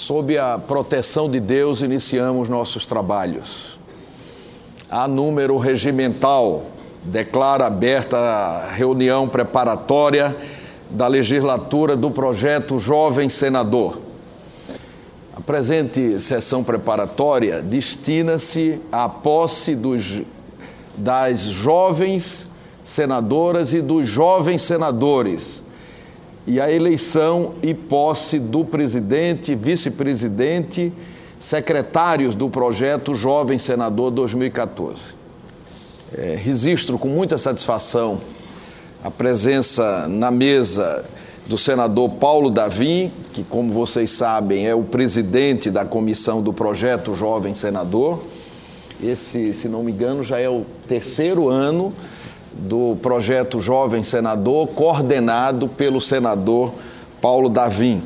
Sob a proteção de Deus, iniciamos nossos trabalhos. A número regimental declara aberta a reunião preparatória da legislatura do projeto Jovem Senador. A presente sessão preparatória destina-se à posse das jovens senadoras e dos jovens senadores e a eleição e posse do presidente, vice-presidente, secretários do projeto Jovem Senador 2014. Registro com muita satisfação a presença na mesa do senador Paulo Davim, que, como vocês sabem, é o presidente da comissão do projeto Jovem Senador. Esse, se não me engano, já é o terceiro ano do projeto Jovem Senador, coordenado pelo senador Paulo Davim.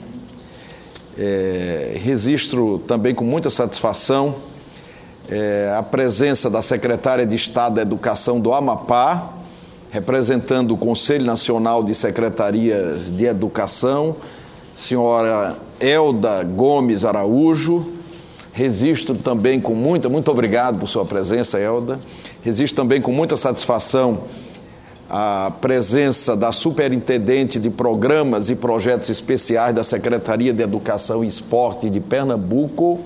Registro também com muita satisfação a presença da secretária de Estado da Educação do Amapá, representando o Conselho Nacional de Secretarias de Educação, senhora Elda Gomes Araújo. Registro também com muito obrigado por sua presença, Elda. Registro também com muita satisfação a presença da superintendente de programas e projetos especiais da Secretaria de Educação e Esporte de Pernambuco,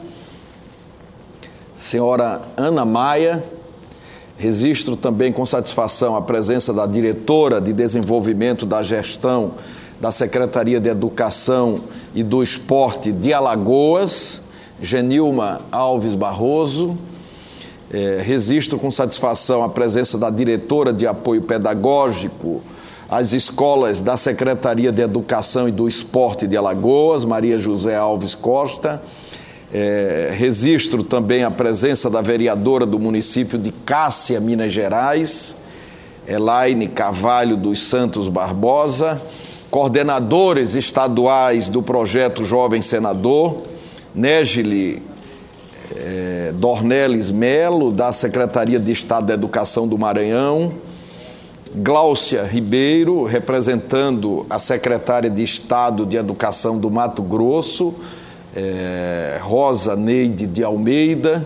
senhora Ana Maia. Registro também com satisfação a presença da diretora de Desenvolvimento da Gestão da Secretaria de Educação e do Esporte de Alagoas, Genilma Alves Barroso. Registro com satisfação a presença da diretora de apoio pedagógico às escolas da Secretaria de Educação e do Esporte de Alagoas, Maria José Alves Costa. Registro também a presença da vereadora do município de Cássia, Minas Gerais, Elaine Carvalho dos Santos Barbosa, coordenadores estaduais do projeto Jovem Senador, Négile Dornelles Melo, da Secretaria de Estado da Educação do Maranhão, Gláucia Ribeiro, representando a secretária de Estado de Educação do Mato Grosso, Rosa Neide de Almeida.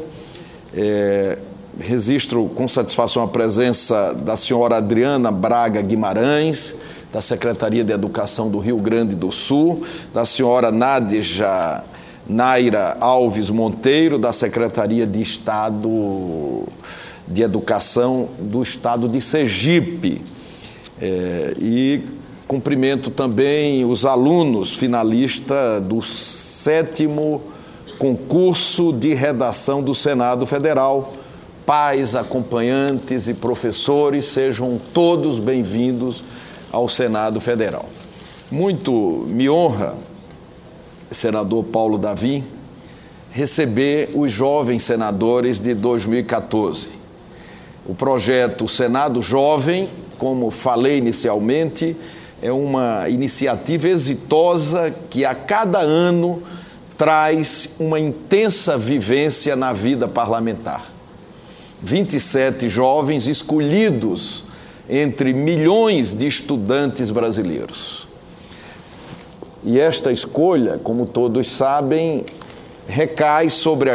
Registro com satisfação a presença da senhora Adriana Braga Guimarães, da Secretaria de Educação do Rio Grande do Sul, da senhora Nádia Naira Alves Monteiro, da Secretaria de Estado de Educação do Estado de Sergipe. E cumprimento também os alunos finalistas do 7º concurso de redação do Senado Federal. Pais, acompanhantes e professores, sejam todos bem-vindos ao Senado Federal. Muito me honra, senador Paulo Davim, receber os jovens senadores de 2014. O projeto Senado Jovem, como falei inicialmente, é uma iniciativa exitosa que a cada ano traz uma intensa vivência na vida parlamentar. 27 jovens escolhidos entre milhões de estudantes brasileiros. E esta escolha, como todos sabem, recai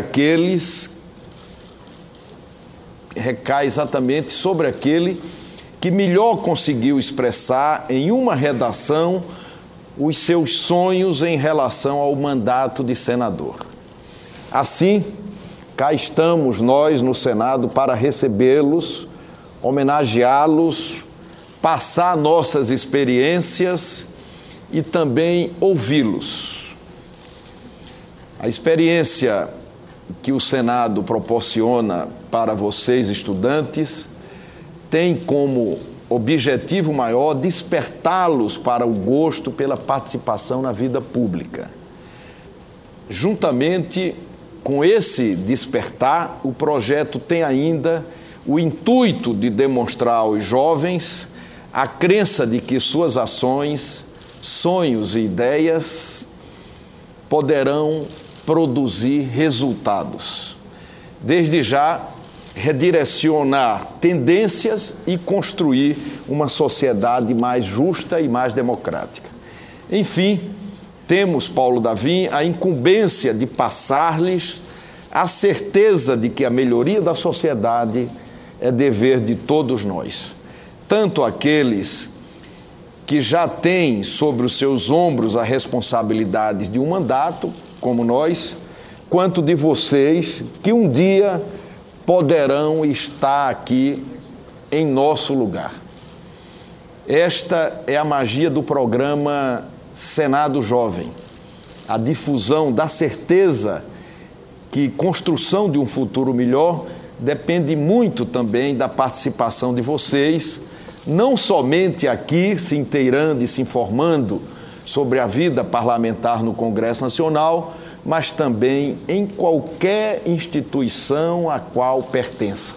exatamente sobre aquele que melhor conseguiu expressar em uma redação os seus sonhos em relação ao mandato de senador. Assim, cá estamos nós no Senado para recebê-los, homenageá-los, passar nossas experiências e também ouvi-los. A experiência que o Senado proporciona para vocês, estudantes, tem como objetivo maior despertá-los para o gosto pela participação na vida pública. Juntamente com esse despertar, o projeto tem ainda o intuito de demonstrar aos jovens a crença de que suas ações, sonhos e ideias poderão produzir resultados. Desde já, redirecionar tendências e construir uma sociedade mais justa e mais democrática. Enfim, temos, Paulo Davim, a incumbência de passar-lhes a certeza de que a melhoria da sociedade é dever de todos nós, tanto aqueles que já têm sobre os seus ombros a responsabilidade de um mandato, como nós, quanto de vocês que um dia poderão estar aqui em nosso lugar. Esta é a magia do programa Senado Jovem, a difusão da certeza que construção de um futuro melhor depende muito também da participação de vocês, não somente aqui se inteirando e se informando sobre a vida parlamentar no Congresso Nacional, mas também em qualquer instituição a qual pertença.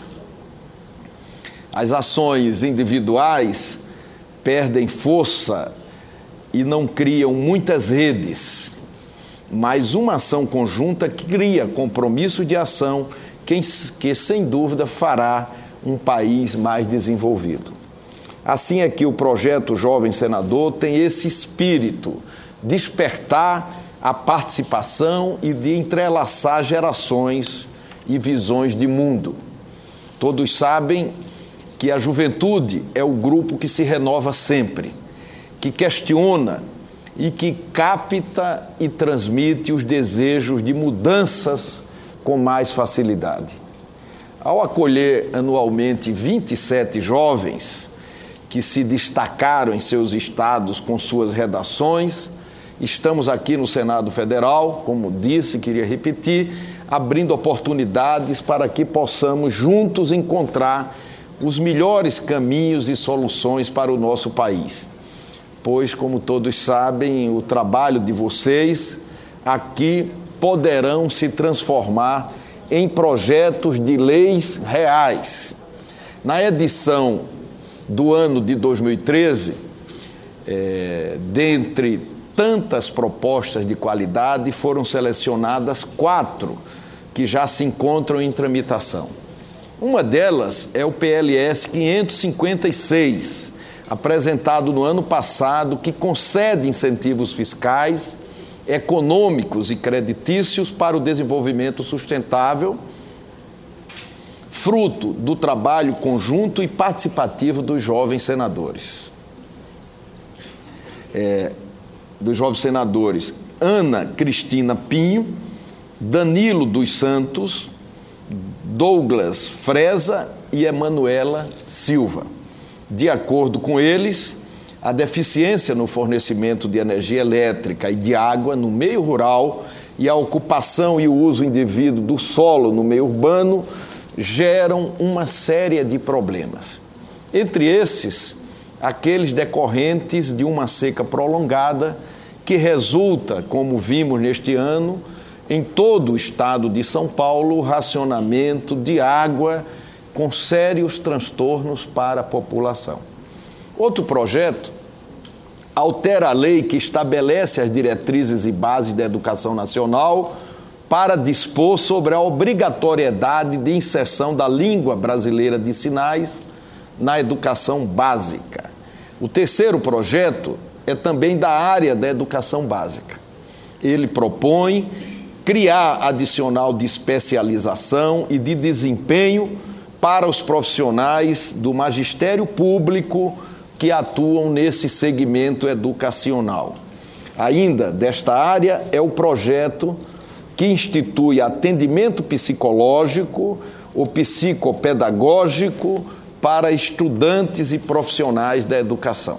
As ações individuais perdem força e não criam muitas redes, mas uma ação conjunta cria compromisso de ação que sem dúvida fará um país mais desenvolvido. Assim é que o projeto Jovem Senador tem esse espírito, despertar a participação e de entrelaçar gerações e visões de mundo. Todos sabem que a juventude é o grupo que se renova sempre, que questiona e que capta e transmite os desejos de mudanças com mais facilidade. Ao acolher anualmente 27 jovens que se destacaram em seus estados com suas redações, estamos aqui no Senado Federal, como disse, queria repetir, abrindo oportunidades para que possamos juntos encontrar os melhores caminhos e soluções para o nosso país. Pois, como todos sabem, o trabalho de vocês aqui poderão se transformar em projetos de leis reais. Na edição do ano de 2013, dentre tantas propostas de qualidade, foram selecionadas 4 que já se encontram em tramitação. Uma delas é o PLS 556, apresentado no ano passado, que concede incentivos fiscais, econômicos e creditícios para o desenvolvimento sustentável, fruto do trabalho conjunto e participativo dos jovens senadores. Ana Cristina Pinho, Danilo dos Santos, Douglas Freza e Emanuela Silva. De acordo com eles, a deficiência no fornecimento de energia elétrica e de água no meio rural e a ocupação e o uso indevido do solo no meio urbano geram uma série de problemas. Entre esses, aqueles decorrentes de uma seca prolongada que resulta, como vimos neste ano, em todo o estado de São Paulo, o racionamento de água com sérios transtornos para a população. Outro projeto altera a lei que estabelece as diretrizes e bases da educação nacional para dispor sobre a obrigatoriedade de inserção da língua brasileira de sinais na educação básica. O terceiro projeto é também da área da educação básica. Ele propõe criar adicional de especialização e de desempenho para os profissionais do magistério público que atuam nesse segmento educacional. Ainda desta área é o projeto que institui atendimento psicológico ou psicopedagógico para estudantes e profissionais da educação.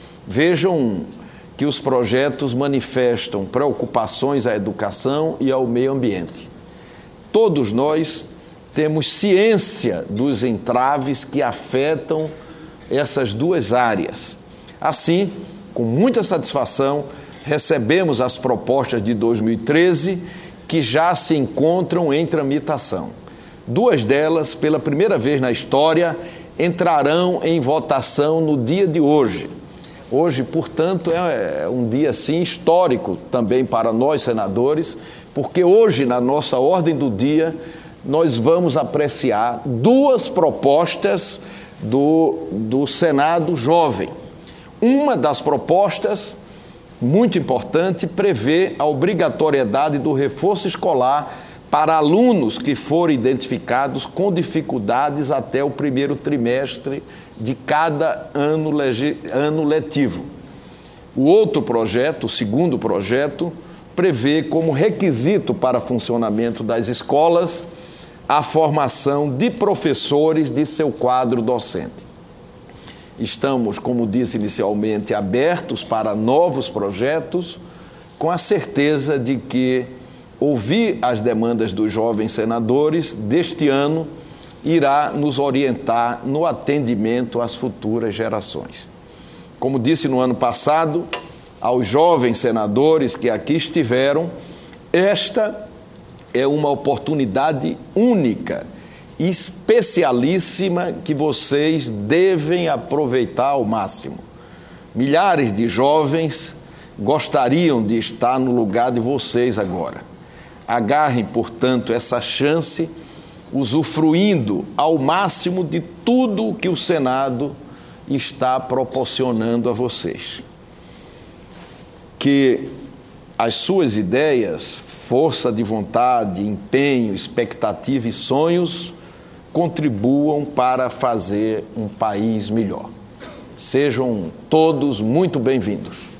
Vejam que os projetos manifestam preocupações à educação e ao meio ambiente. Todos nós temos ciência dos entraves que afetam essas duas áreas. Assim, com muita satisfação, recebemos as propostas de 2013 que já se encontram em tramitação. 2 delas, pela primeira vez na história, entrarão em votação no dia de hoje. Hoje, portanto, é um dia, sim, histórico também para nós, senadores, porque hoje, na nossa ordem do dia, nós vamos apreciar 2 propostas do Senado Jovem. Uma das propostas muito importante, prevê a obrigatoriedade do reforço escolar para alunos que forem identificados com dificuldades até o primeiro trimestre de cada ano letivo. O outro projeto, o segundo projeto, prevê como requisito para funcionamento das escolas a formação de professores de seu quadro docente. Estamos, como disse inicialmente, abertos para novos projetos, com a certeza de que ouvir as demandas dos jovens senadores deste ano irá nos orientar no atendimento às futuras gerações. Como disse no ano passado, aos jovens senadores que aqui estiveram, esta é uma oportunidade única, especialíssima, que vocês devem aproveitar ao máximo. Milhares de jovens gostariam de estar no lugar de vocês agora. Agarrem, portanto, essa chance, usufruindo ao máximo de tudo o que o Senado está proporcionando a vocês. Que as suas ideias, força de vontade, empenho, expectativa e sonhos contribuam para fazer um país melhor. Sejam todos muito bem-vindos.